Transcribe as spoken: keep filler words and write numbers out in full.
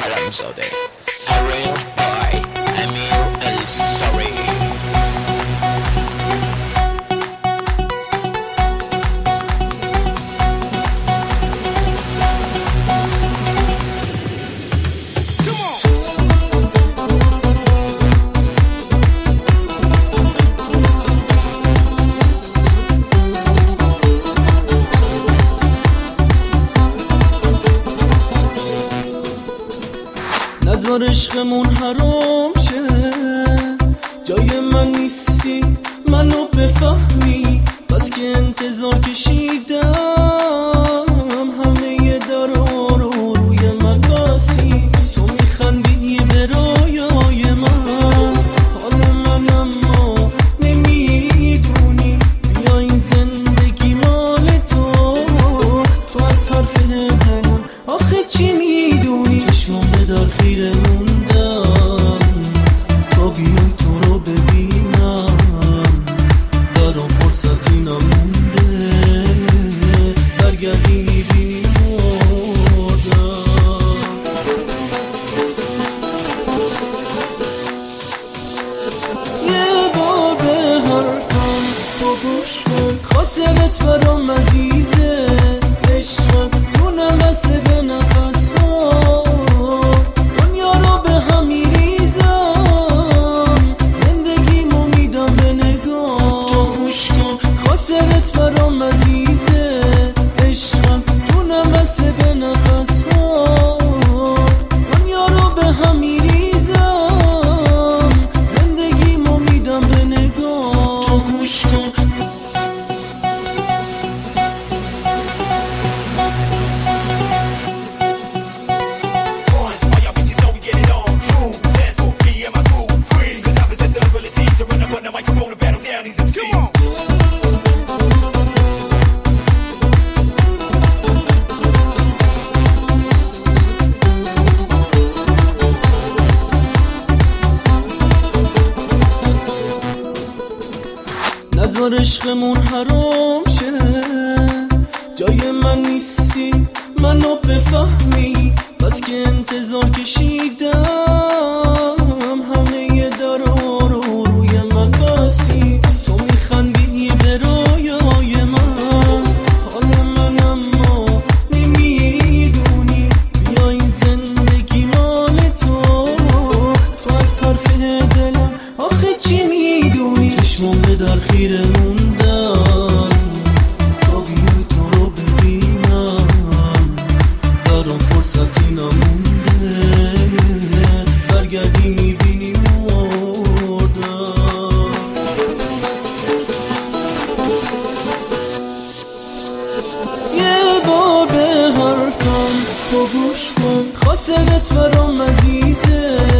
کلمزاده. Arranged by امیر الصاری. نذار عشقمون حرام شه، جای من نیستی منو بفهمی، بس که انتظار کشیدم همه درا رو روی من بسی. تو میخندی به رویای من، حال من اما نمیدونی. بیا این زندگی مال تو، تو از حرف دلم آخه چی میدونی؟ چشمم بدار خیره موندم تا بیای تو رو ببینم، دارم فرصتی نمونده برگردی میبینی مردم. یه بار به حرفم تو گوش کن، خاطرت برام عزیزه عشقم، جونم بسته به نفس ها، دنیا رو به هم میریزم، زندگیمو میدم به نگاه. تو گوش کن خاطرت برام عزیزه عشقم، جونم بسته به نفس ها، دنیا رو به هم میریزم، زندگیمو میدم به نگاه. تو گوش کن نذار عشقمون حرام شه، جای من نیستی منو بفهمی، بس که انتظار کشیدم همه درا رو روی من بسی. تو میخندی به رویای من، حال من اما نمیدونی. بیا این زندگی مال تو، تو از حرف دلم آخه چی میدونی؟ چشمم بدار خیره موندم تا بیای تو رو ببینم، دارم فرصتی نمونده برگردی میبینی مردم. یه بار به حرفم تو گوش کن، خاطرت برام عزیزه